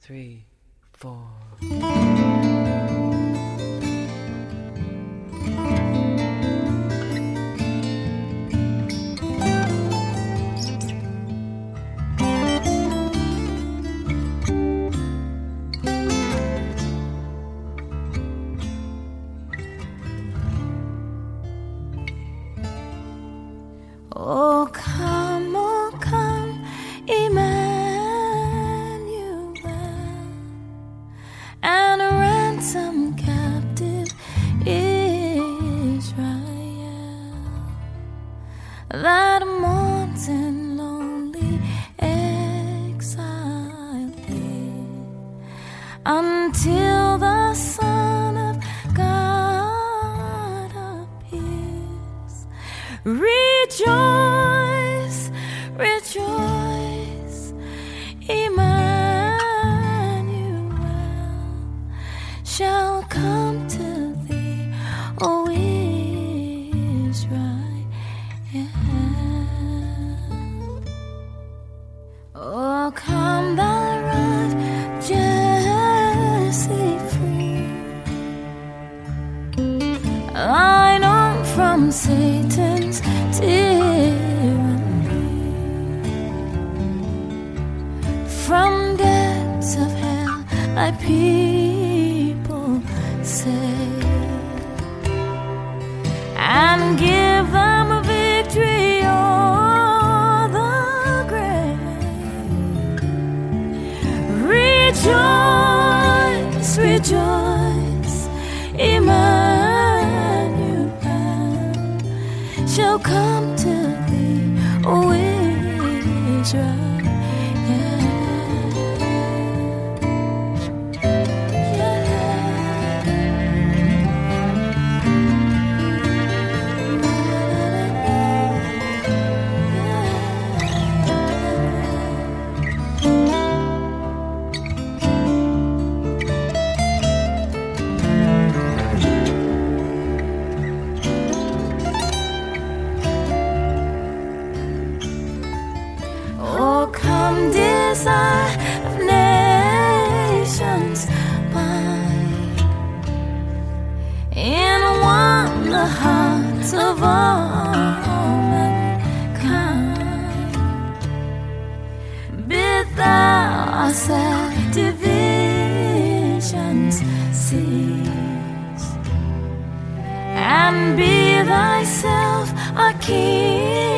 3, 4. Oh come, Emmanuel, and ransom captive Israel, that mourns in lonely exile here, until the Son of God appears. Rejoice, rejoice, Emmanuel shall come to thee, O Israel. Oh, come thou root Jesse free, thine own from Satan's tyranny, from depths of hell thy people save, and give them a victory o'er the grave. Rejoice, rejoice, Emmanuel shall come to thee, O Israel. Oh, come, desire of nations mine, in one the hearts of all mankind. Bid thou our sad divisions cease, and be thyself our King.